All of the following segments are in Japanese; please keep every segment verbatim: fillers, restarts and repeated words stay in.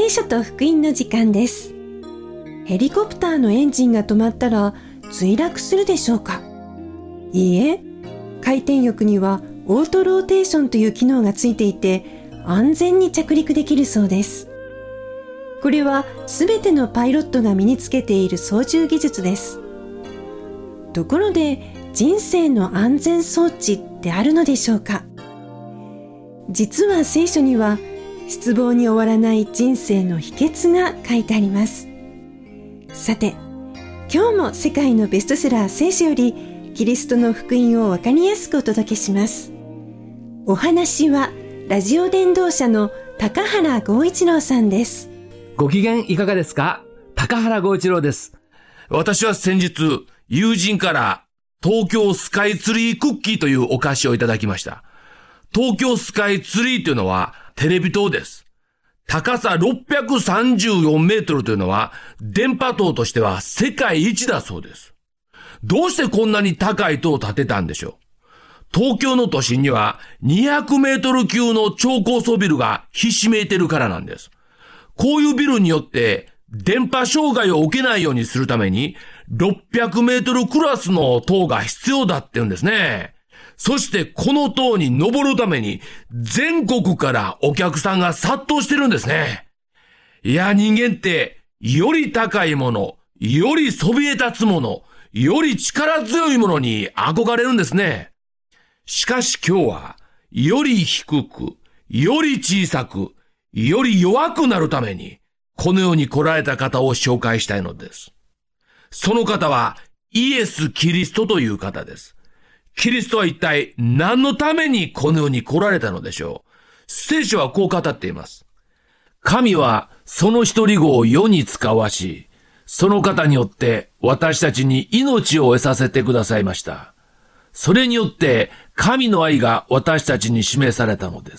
聖書と福音の時間です。ヘリコプターのエンジンが止まったら墜落するでしょうか？いいえ、回転翼にはオートローテーションという機能がついていて安全に着陸できるそうです。これはすべてのパイロットが身につけている操縦技術です。ところで人生の安全装置ってあるのでしょうか？実は聖書には失望に終わらない人生の秘訣が書いてあります。さて、今日も世界のベストセラー聖書よりキリストの福音をわかりやすくお届けします。お話はラジオ伝道者の高原剛一郎さんです。 ご機嫌いかがですか？高原剛一郎です。 私は先日友人から東京スカイツリークッキーというお菓子をいただきました。東京スカイツリーというのはテレビ塔です。高さろっぴゃくさんじゅうよんメートルというのは電波塔としては世界一だそうです。どうしてこんなに高い塔を建てたんでしょう？東京の都心にはにひゃくメートル級の超高層ビルがひしめいているからなんです。こういうビルによって電波障害を受けないようにするためにろっぴゃくメートルクラスの塔が必要だって言うんですね。そしてこの塔に登るために全国からお客さんが殺到してるんですね。いや、人間ってより高いもの、よりそびえ立つもの、より力強いものに憧れるんですね。しかし今日はより低く、より小さく、より弱くなるためにこの世に来られた方を紹介したいのです。その方はイエス・キリストという方です。キリストは一体何のためにこの世に来られたのでしょう？聖書はこう語っています。神はその一人子を世に使わし、その方によって私たちに命を得させてくださいました。それによって神の愛が私たちに示されたのです。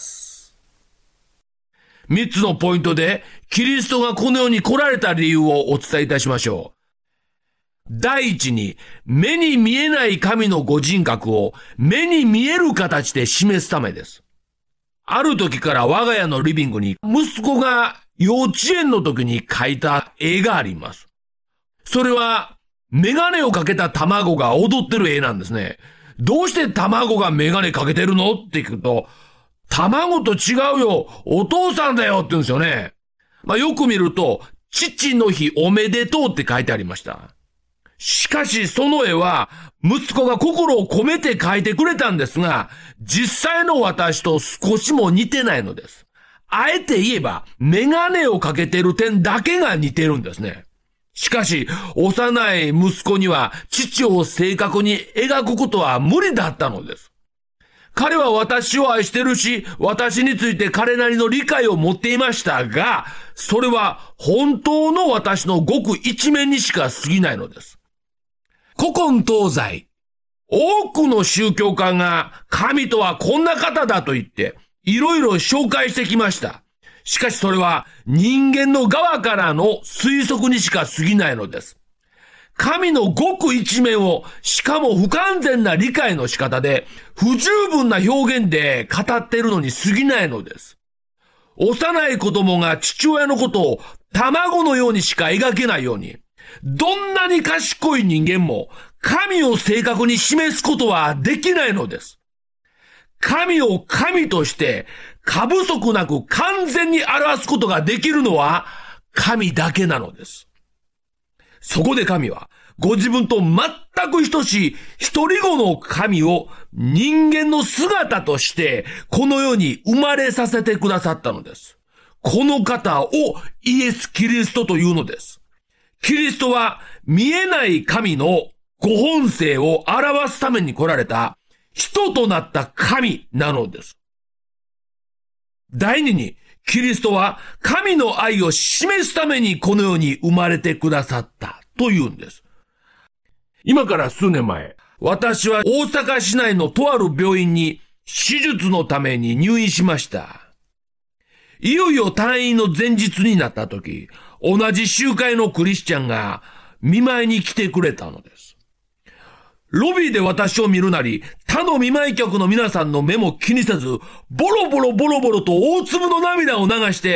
三つのポイントでキリストがこの世に来られた理由をお伝えいたしましょう。第一に、目に見えない神のご人格を目に見える形で示すためです。ある時から我が家のリビングに息子が幼稚園の時に描いた絵があります。それはメガネをかけた卵が踊ってる絵なんですね。どうして卵がメガネかけてるのって聞くと、卵と違うよ、お父さんだよって言うんですよね。まあ、よく見ると、父の日おめでとうって書いてありました。しかしその絵は息子が心を込めて描いてくれたんですが、実際の私と少しも似てないのです。あえて言えばメガネをかけてる点だけが似てるんですね。しかし幼い息子には父を正確に描くことは無理だったのです。彼は私を愛してるし、私について彼なりの理解を持っていましたが、それは本当の私のごく一面にしか過ぎないのです。古今東西、多くの宗教家が神とはこんな方だと言っていろいろ紹介してきました。しかしそれは人間の側からの推測にしか過ぎないのです。神のごく一面を、しかも不完全な理解の仕方で不十分な表現で語っているのに過ぎないのです。幼い子供が父親のことを卵のようにしか描けないように、どんなに賢い人間も神を正確に示すことはできないのです。神を神として過不足なく完全に表すことができるのは神だけなのです。そこで神はご自分と全く等しい一人子の神を人間の姿としてこの世に生まれさせてくださったのです。この方をイエス・キリストというのです。キリストは見えない神のご本性を表すために来られた人となった神なのです。第二に、キリストは神の愛を示すためにこの世に生まれてくださったというんです。今から数年前、私は大阪市内のとある病院に手術のために入院しました。いよいよ退院の前日になった時、同じ集会のクリスチャンが見舞いに来てくれたのです。ロビーで私を見るなり、他の見舞い客の皆さんの目も気にせず、ボロボロボロボロと大粒の涙を流して、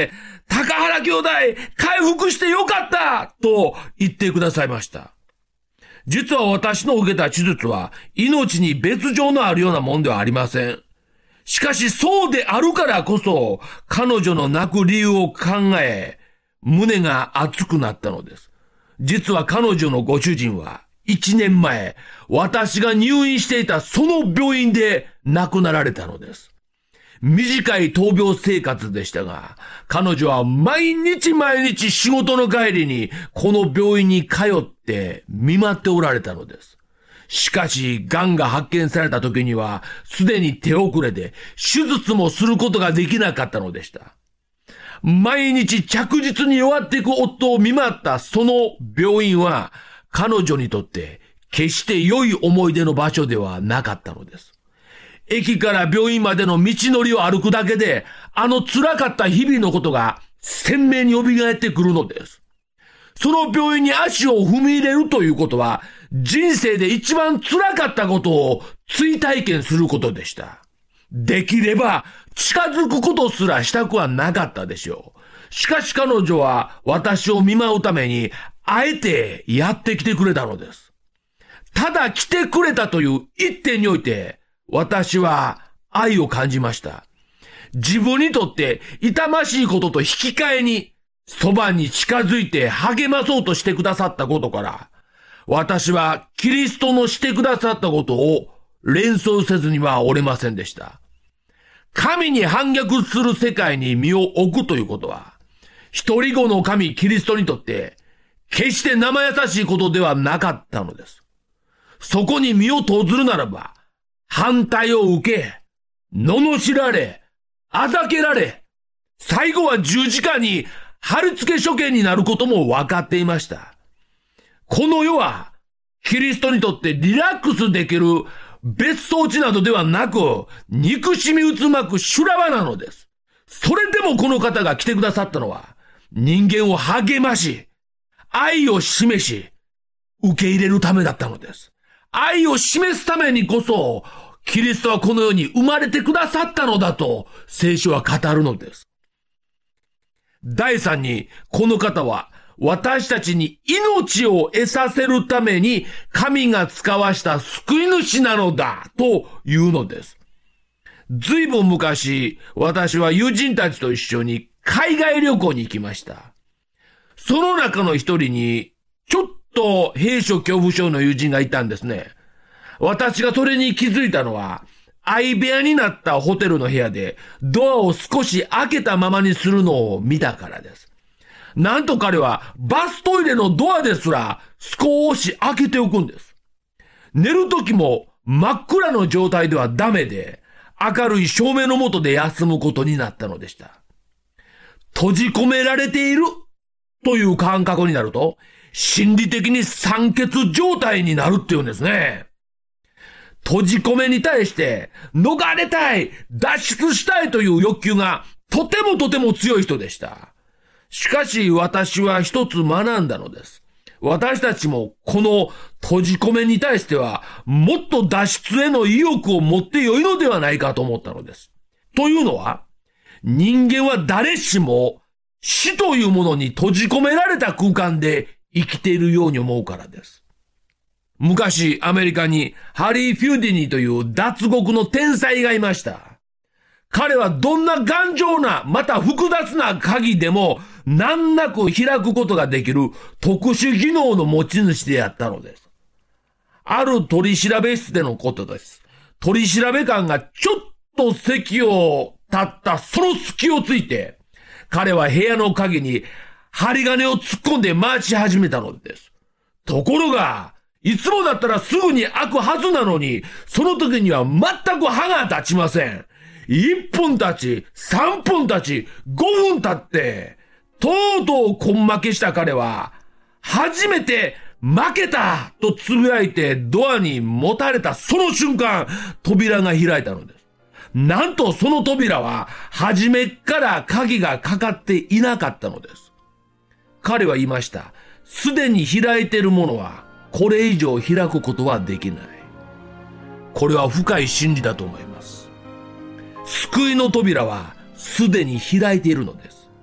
高原兄弟、回復してよかったと言ってくださいました。実は私の受けた手術は命に別状のあるようなもんではありません。しかしそうであるからこそ彼女の泣く理由を考え、胸が熱くなったのです。実は彼女のご主人はいちねんまえ、私が入院していたその病院で亡くなられたのです。短い闘病生活でしたが、彼女は毎日毎日仕事の帰りにこの病院に通って見舞っておられたのです。しかし、癌が発見された時には、すでに手遅れで、手術もすることができなかったのでした。毎日着実に弱っていく夫を見舞ったその病院は、彼女にとって決して良い思い出の場所ではなかったのです。駅から病院までの道のりを歩くだけで、あの辛かった日々のことが鮮明に蘇ってくるのです。その病院に足を踏み入れるということは、人生で一番辛かったことを追体験することでした。できれば近づくことすらしたくはなかったでしょう。しかし彼女は私を見舞うために、あえてやってきてくれたのです。ただ来てくれたという一点において、私は愛を感じました。自分にとって痛ましいことと引き換えに、そばに近づいて励まそうとしてくださったことから、私はキリストのしてくださったことを連想せずにはおれませんでした。神に反逆する世界に身を置くということは、一人子の神キリストにとって決して生優しいことではなかったのです。そこに身を投ずるならば、反対を受け、罵られ、あざけられ、最後は十字架に貼り付け処刑になることも分かっていました。この世は、キリストにとってリラックスできる別荘地などではなく、憎しみ渦巻く修羅場なのです。それでもこの方が来てくださったのは、人間を励まし、愛を示し、受け入れるためだったのです。愛を示すためにこそ、キリストはこの世に生まれてくださったのだと、聖書は語るのです。第三に、この方は、私たちに命を得させるために神が使わした救い主なのだというのです。ずいぶん昔、私は友人たちと一緒に海外旅行に行きました。その中の一人に、ちょっと閉所恐怖症の友人がいたんですね。私がそれに気づいたのは、相部屋になったホテルの部屋でドアを少し開けたままにするのを見たからです。なんと彼はバストイレのドアですら少し開けておくんです。寝るときも真っ暗の状態ではダメで、明るい照明の下で休むことになったのでした。閉じ込められているという感覚になると、心理的に酸欠状態になるっていうんですね。閉じ込めに対して逃れたい、脱出したいという欲求がとてもとても強い人でした。しかし私は一つ学んだのです。私たちもこの閉じ込めに対してはもっと脱出への意欲を持ってよいのではないかと思ったのです。というのは、人間は誰しも死というものに閉じ込められた空間で生きているように思うからです。昔アメリカにハリー・フューディニーという脱獄の天才がいました。彼はどんな頑丈な、また複雑な鍵でも難なく開くことができる特殊技能の持ち主であったのです。ある取り調べ室でのことです。取り調べ官がちょっと席を立ったその隙をついて、彼は部屋の鍵に針金を突っ込んで回し始めたのです。ところが、いつもだったらすぐに開くはずなのに、その時には全く歯が立ちません。いっぷん経ち、さんぷん経ち、ごふん経って、とうとう根負けした彼は、初めて負けたとつぶやいてドアに持たれたその瞬間、扉が開いたのです。なんとその扉は、初めから鍵がかかっていなかったのです。彼は言いました。すでに開いているものは、これ以上開くことはできない。これは深い真理だと思います。救いの扉はすでに開いているのです。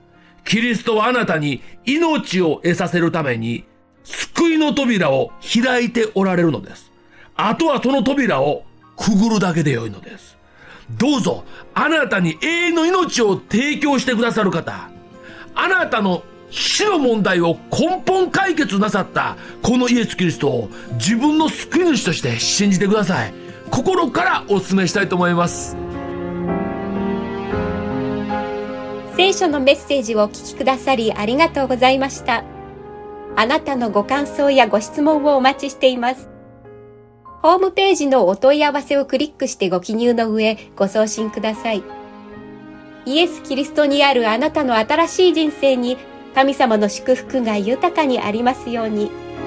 キリストはあなたに命を得させるために救いの扉を開いておられるのです。あとはその扉をくぐるだけでよいのです。どうぞあなたに永遠の命を提供してくださる方、あなたの死の問題を根本解決なさったこのイエス・キリストを自分の救い主として信じてください。心からお勧めしたいと思います。 聖書のメッセージをお聞きくださりありがとうございました。あなたのご感想やご質問をお待ちしています。ホームページのお問い合わせをクリックしてご記入の上ご送信ください。イエス・キリストにあるあなたの新しい人生に神様の祝福が豊かにありますように。